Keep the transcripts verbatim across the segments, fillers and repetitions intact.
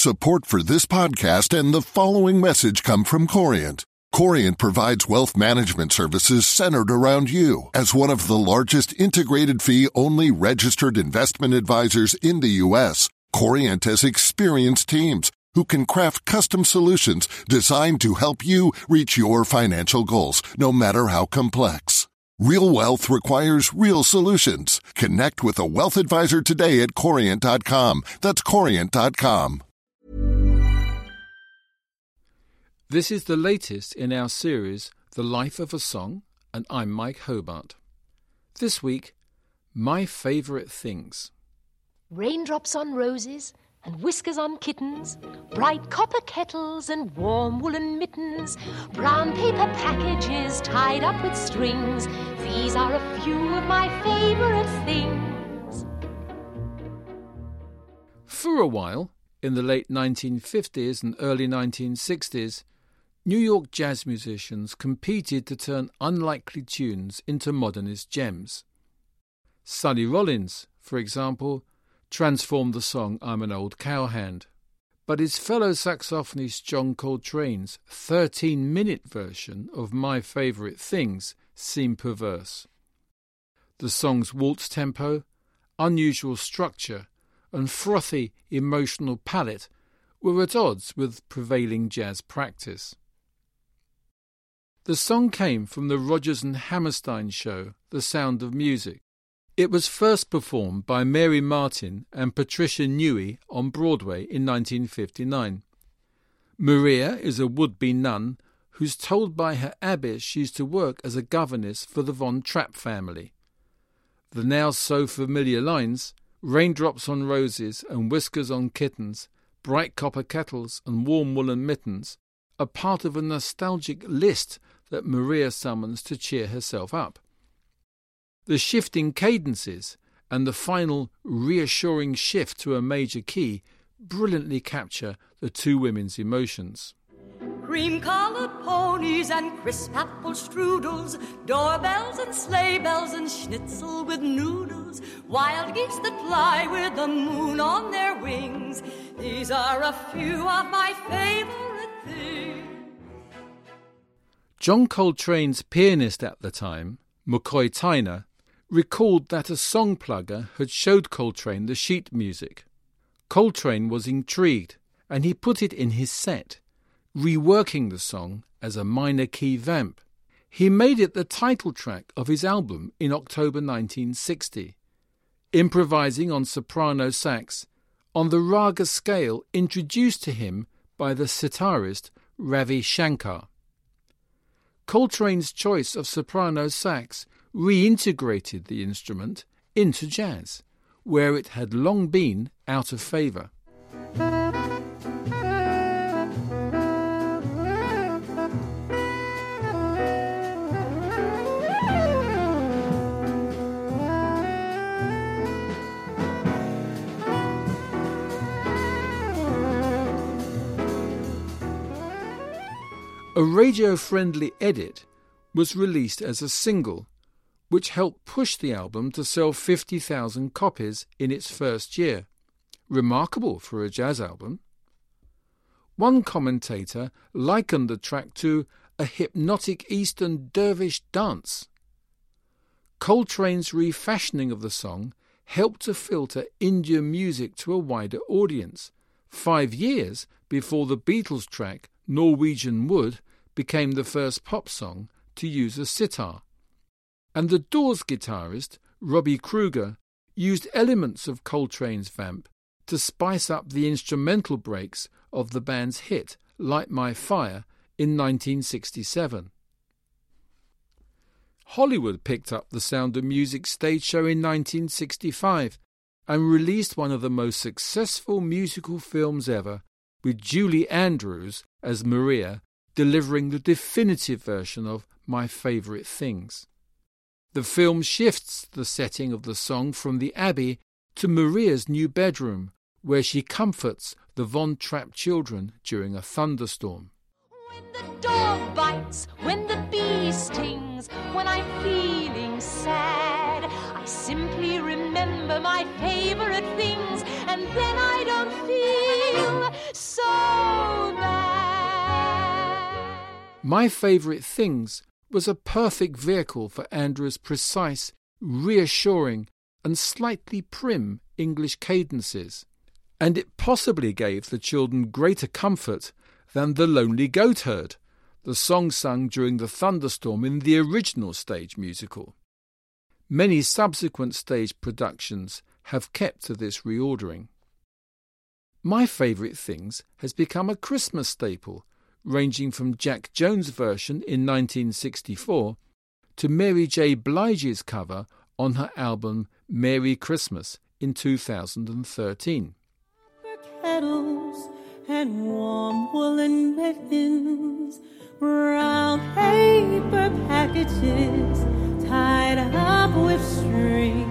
Support for this podcast and the following message come from Corient. Corient provides wealth management services centered around you. As one of the largest integrated fee-only registered investment advisors in the U S, Corient has experienced teams who can craft custom solutions designed to help you reach your financial goals, no matter how complex. Real wealth requires real solutions. Connect with a wealth advisor today at corient dot com. That's corient dot com. This is the latest in our series, The Life of a Song, and I'm Mike Hobart. This week, my favourite things. Raindrops on roses and whiskers on kittens, bright copper kettles and warm woolen mittens, brown paper packages tied up with strings. These are a few of my favourite things. For a while, in the late nineteen fifties and early nineteen sixties, New York jazz musicians competed to turn unlikely tunes into modernist gems. Sonny Rollins, for example, transformed the song I'm an Old Cowhand. But his fellow saxophonist John Coltrane's thirteen-minute version of My Favourite Things seemed perverse. The song's waltz tempo, unusual structure, and frothy emotional palette were at odds with prevailing jazz practice. The song came from the Rodgers and Hammerstein show, The Sound of Music. It was first performed by Mary Martin and Patricia Newey on Broadway in nineteen fifty-nine. Maria is a would-be nun who's told by her abbess she's to work as a governess for the Von Trapp family. The now so familiar lines, raindrops on roses and whiskers on kittens, bright copper kettles and warm woolen mittens, are part of a nostalgic list that Maria summons to cheer herself up. The shifting cadences and the final reassuring shift to a major key brilliantly capture the two women's emotions. Cream-colored ponies and crisp apple strudels, doorbells and sleigh bells and schnitzel with noodles, wild geese that fly with the moon on their wings. These are a few of my favorite things. John Coltrane's pianist at the time, McCoy Tyner, recalled that a song plugger had showed Coltrane the sheet music. Coltrane was intrigued, and he put it in his set, reworking the song as a minor key vamp. He made it the title track of his album in October nineteen sixty, improvising on soprano sax on the raga scale introduced to him by the sitarist Ravi Shankar. Coltrane's choice of soprano sax reintegrated the instrument into jazz, where it had long been out of favour. A radio-friendly edit was released as a single, which helped push the album to sell fifty thousand copies in its first year. Remarkable for a jazz album. One commentator likened the track to a hypnotic Eastern dervish dance. Coltrane's refashioning of the song helped to filter Indian music to a wider audience, five years before the Beatles track Norwegian Wood became the first pop song to use a sitar. And the Doors guitarist, Robbie Krieger, used elements of Coltrane's vamp to spice up the instrumental breaks of the band's hit, Light My Fire, in nineteen sixty-seven. Hollywood picked up the Sound of Music stage show in nineteen sixty-five and released one of the most successful musical films ever, with Julie Andrews as Maria delivering the definitive version of My Favourite Things. The film shifts the setting of the song from the Abbey to Maria's new bedroom, where she comforts the Von Trapp children during a thunderstorm. When the dog bites, when the bee stings, when I'm feeling sad, I simply remember my favorite things, and then I don't feel My Favourite Things was a perfect vehicle for Andrew's precise, reassuring and slightly prim English cadences, and it possibly gave the children greater comfort than The Lonely Goatherd, the song sung during the thunderstorm in the original stage musical. Many subsequent stage productions have kept to this reordering. My Favourite Things has become a Christmas staple, ranging from Jack Jones' version in nineteen sixty-four to Mary J. Blige's cover on her album Merry Christmas in two thousand thirteen. Kettles and warm woolen mittens, brown paper packages tied up with string.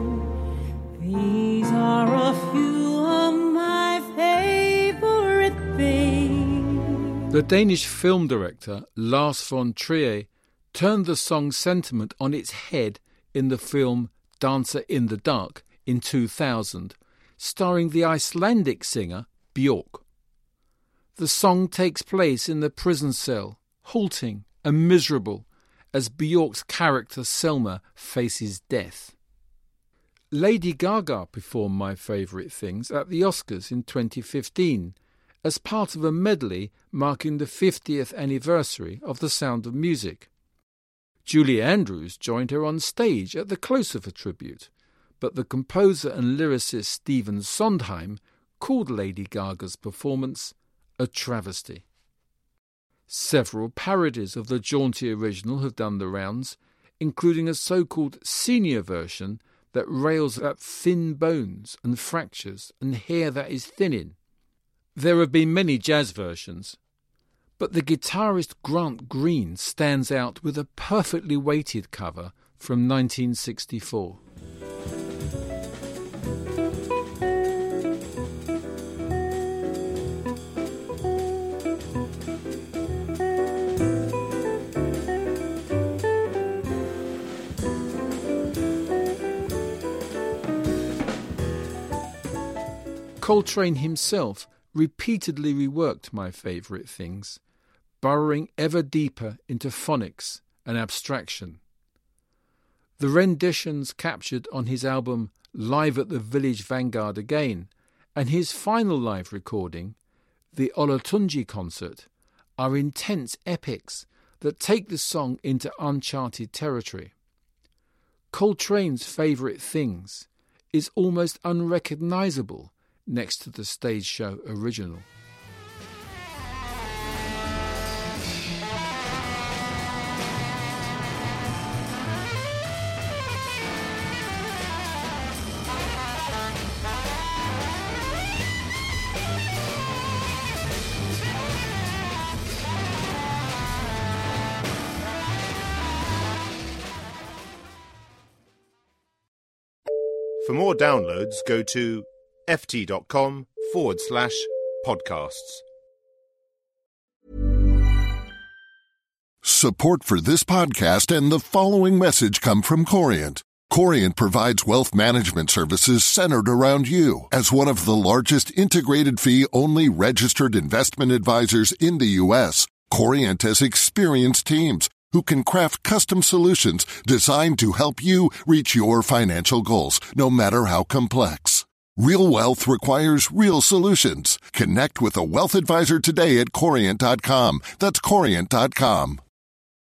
These are a few of my favorite things. The Danish film director Lars von Trier turned the song's sentiment on its head in the film Dancer in the Dark in two thousand, starring the Icelandic singer Björk. The song takes place in the prison cell, halting and miserable, as Björk's character Selma faces death. Lady Gaga performed My Favourite Things at the Oscars in twenty fifteen as part of a medley marking the fiftieth anniversary of The Sound of Music. Julie Andrews joined her on stage at the close of a tribute, but the composer and lyricist Stephen Sondheim called Lady Gaga's performance a travesty. Several parodies of the jaunty original have done the rounds, including a so-called senior version that rails at thin bones and fractures and hair that is thinning. There have been many jazz versions, but the guitarist Grant Green stands out with a perfectly weighted cover from nineteen sixty-four. Coltrane himself repeatedly reworked My Favourite Things, burrowing ever deeper into phonics and abstraction. The renditions captured on his album Live at the Village Vanguard Again and his final live recording, the Olatunji Concert, are intense epics that take the song into uncharted territory. Coltrane's Favourite Things is almost unrecognisable next to the stage show original. For more downloads, go to ft.com forward slash podcasts. Support for this podcast and the following message come from Corient. Corient provides wealth management services centered around you. As one of the largest integrated fee-only registered investment advisors in the U S, Corient has experienced teams who can craft custom solutions designed to help you reach your financial goals, no matter how complex. Real wealth requires real solutions. Connect with a wealth advisor today at Corient dot com. That's Corient dot com.